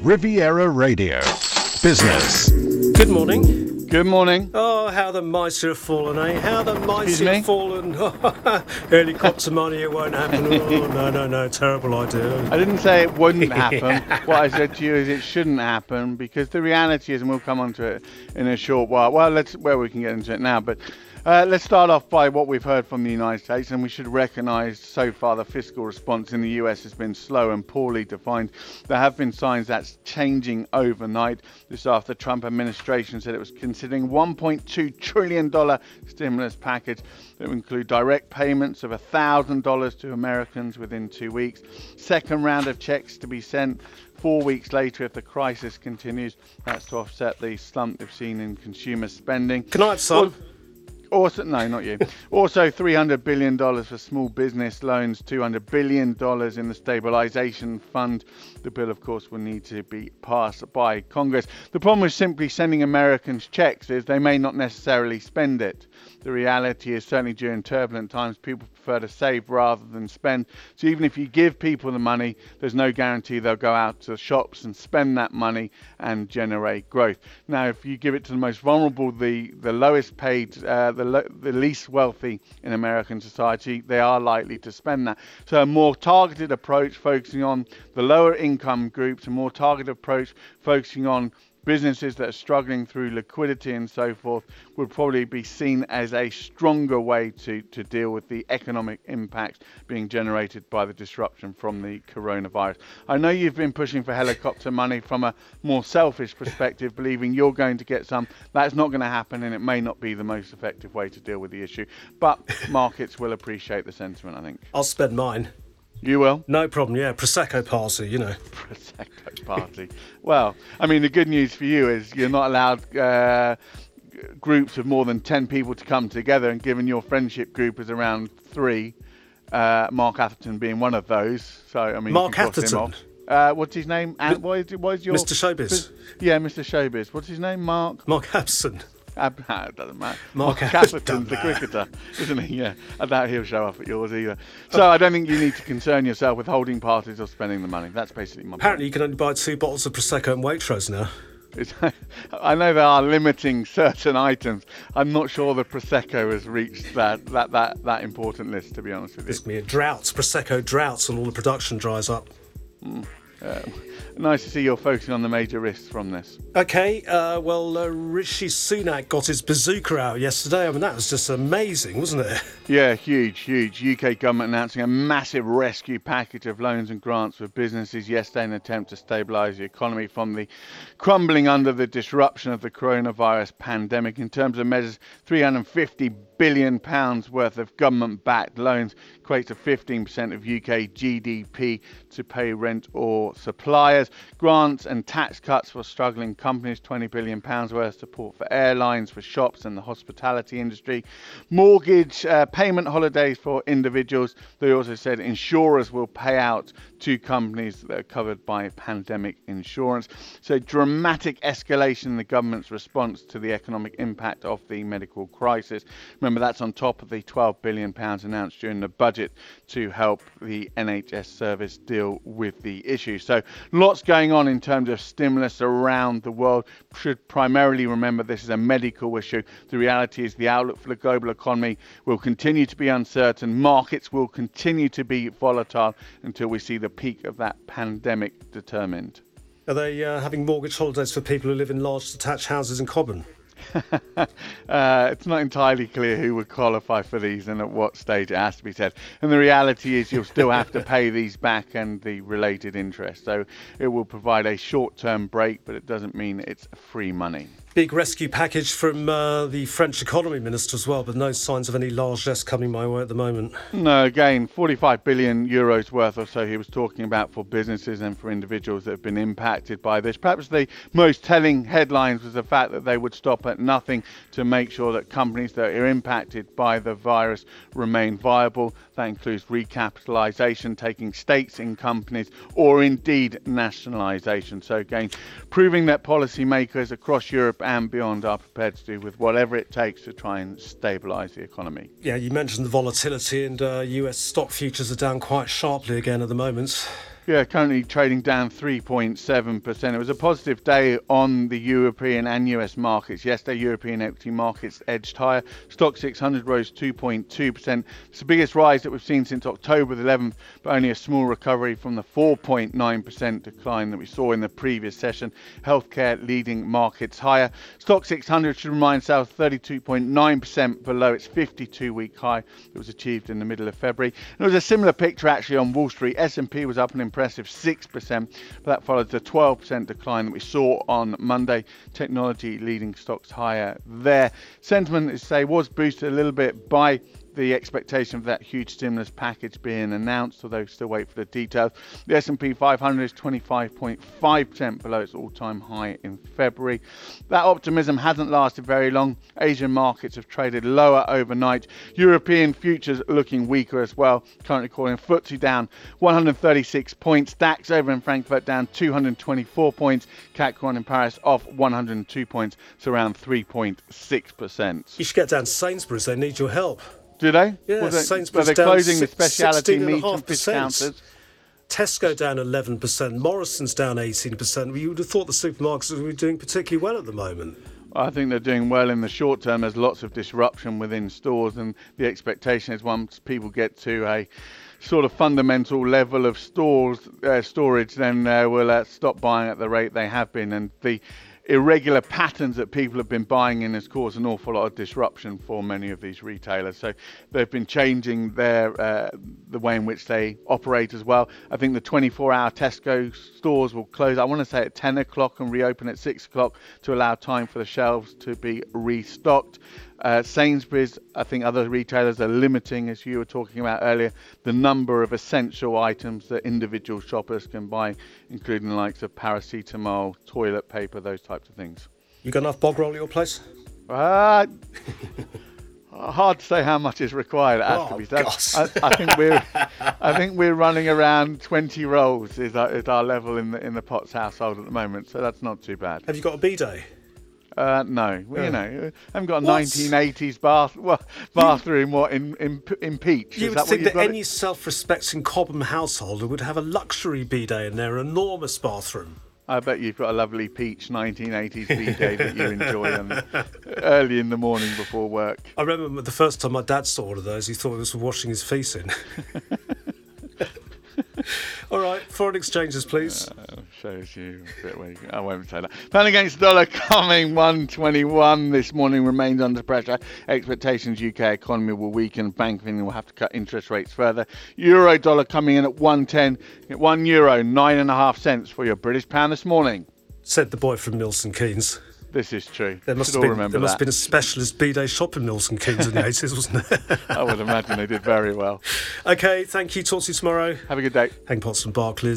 Riviera Radio. Business. Good morning. Good morning. Oh, how the mighty have fallen, eh? How the mighty Excuse me? have fallen. Helicopter money, it won't happen. Oh, no, terrible idea. I didn't say it wouldn't happen. What I said to you is it shouldn't happen, because the reality is, and we'll come on to it in a short while. Well, we can get into it now, but let's start off by what we've heard from the United States, and we should recognise so far the fiscal response in the US has been slow and poorly defined. There have been signs that's changing overnight. This after the Trump administration said it was considering $1.2 trillion stimulus package that would include direct payments of $1,000 to Americans within 2 weeks. Second round of checks to be sent 4 weeks later if the crisis continues. That's to offset the slump they've seen in consumer spending. Can I have some? Also, no, not you. Also, $300 billion for small business loans, $200 billion in the stabilization fund. The bill, of course, will need to be passed by Congress. The problem with simply sending Americans checks is they may not necessarily spend it. The reality is, certainly during turbulent times, people prefer to save rather than spend. So even if you give people the money, there's no guarantee they'll go out to shops and spend that money and generate growth. Now, if you give it to the most vulnerable, the lowest paid, the least wealthy in American society, they are likely to spend that. So a more targeted approach focusing on the lower income groups, a more targeted approach focusing on businesses that are struggling through liquidity and so forth, would probably be seen as a stronger way to deal with the economic impacts being generated by the disruption from the coronavirus. I know you've been pushing for helicopter money from a more selfish perspective, believing you're going to get some. That's not going to happen, and it may not be the most effective way to deal with the issue. But markets will appreciate the sentiment, I think. I'll spend mine. You will? No problem, yeah. Prosecco party, you know. Prosecco party. Well, I mean, the good news for you is you're not allowed groups of more than 10 people to come together, and given your friendship group is around 3, Mark Atherton being one of those. So, I mean, Mark Atherton? What's his name? What is your... Mr. Showbiz. Yeah, Mr. Showbiz. What's his name? Mark Atherton. It doesn't matter. Mark Atherton's the cricketer, isn't he? Yeah, I doubt he'll show up at yours either. So I don't think you need to concern yourself with holding parties or spending the money. That's basically my Apparently point. you can only buy 2 bottles of Prosecco and Waitrose now. I know they are limiting certain items. I'm not sure the Prosecco has reached that important list, to be honest with you. There's going to be a drought, Prosecco droughts, and all the production dries up. Nice to see you're focusing on the major risks from this. Okay, Rishi Sunak got his bazooka out yesterday. I mean, that was just amazing, wasn't it? Yeah, huge. UK government announcing a massive rescue package of loans and grants for businesses yesterday in an attempt to stabilise the economy from the crumbling under the disruption of the coronavirus pandemic. In terms of measures, £350 billion worth of government-backed loans equates to 15% of UK GDP to pay rent or suppliers. Grants and tax cuts for struggling companies, £20 billion worth support for airlines, for shops and the hospitality industry. Mortgage payment holidays for individuals. They also said insurers will pay out to companies that are covered by pandemic insurance. So dramatic escalation in the government's response to the economic impact of the medical crisis. Remember, that's on top of the £12 billion announced during the budget to help the NHS service deal with the issue. So lots going on in terms of stimulus around the world. Should primarily remember this is a medical issue. The reality is the outlook for the global economy will continue to be uncertain. Markets will continue to be volatile until we see the peak of that pandemic determined. Are they having mortgage holidays for people who live in large detached houses in Cobham? It's not entirely clear who would qualify for these and at what stage, it has to be said. And the reality is you'll still have to pay these back and the related interest. So it will provide a short-term break, but it doesn't mean it's free money. Big rescue package from the French economy minister as well, but no signs of any largesse coming my way at the moment. No, again, 45 billion euros worth or so he was talking about for businesses and for individuals that have been impacted by this. Perhaps the most telling headlines was the fact that they would stop at nothing to make sure that companies that are impacted by the virus remain viable. That includes recapitalisation, taking stakes in companies, or indeed nationalisation. So again, proving that policymakers across Europe and beyond are prepared to do with whatever it takes to try and stabilise the economy. Yeah, you mentioned the volatility, and US stock futures are down quite sharply again at the moment. Yeah, currently trading down 3.7%. It was a positive day on the European and US markets. Yesterday, European equity markets edged higher. Stock 600 rose 2.2%. It's the biggest rise that we've seen since October the 11th, but only a small recovery from the 4.9% decline that we saw in the previous session. Healthcare leading markets higher. Stock 600 should remind itself 32.9% below its 52-week high that was achieved in the middle of February. And it was a similar picture actually on Wall Street. S&P was up an impressive 6%, but that followed the 12% decline that we saw on Monday. Technology leading stocks higher there. Sentiment, as I say, was boosted a little bit by the expectation of that huge stimulus package being announced, although still wait for the details. The S&P 500 is 25.5% below its all-time high in February. That optimism hasn't lasted very long. Asian markets have traded lower overnight. European futures looking weaker as well. Currently calling FTSE down 136 points. DAX over in Frankfurt down 224 points. CAC 1 in Paris off 102 points, so around 3.6%. You should get down to Sainsbury's. They need your help. Do they? Yeah, Sainsbury's they're down closing the speciality meat and 16.5%. fish counters. Tesco down 11%. Morrison's down 18%. You would have thought the supermarkets were doing particularly well at the moment. I think they're doing well in the short term. There's lots of disruption within stores, and the expectation is once people get to a sort of fundamental level of storage, then we'll stop buying at the rate they have been. And the irregular patterns that people have been buying in has caused an awful lot of disruption for many of these retailers. So they've been changing their the way in which they operate as well. I think the 24-hour Tesco stores will close, I want to say at 10 o'clock and reopen at 6 o'clock to allow time for the shelves to be restocked. Sainsbury's, I think other retailers are limiting, as you were talking about earlier, the number of essential items that individual shoppers can buy, including the likes of paracetamol, toilet paper, those types of things. You got enough bog roll at your place? Hard to say how much is required. It has to be done. I think we're running around 20 rolls is our level in the Potts household at the moment, so that's not too bad. Have you got a bidet? No, well, I haven't got a 1980s bathroom in peach. You would think that any self-respecting Cobham householder would have a luxury bidet in their enormous bathroom. I bet you've got a lovely peach 1980s bidet that you enjoy early in the morning before work. I remember the first time my dad saw one of those, he thought it was washing his feet in. All right, foreign exchanges, please. Shows you a bit where I won't say that. Pound against the dollar coming 121 this morning, remains under pressure. Expectations UK economy will weaken. Bank of England will have to cut interest rates further. Euro dollar coming in at 110. €1, 9.5 cents for your British pound this morning. Said the boy from Milton Keynes. This is true. There must have been a specialist bidet shop in Milton Keynes in the 80s, wasn't there? I would imagine they did very well. OK, thank you. Talk to you tomorrow. Have a good day. Hank Potts and Barclays.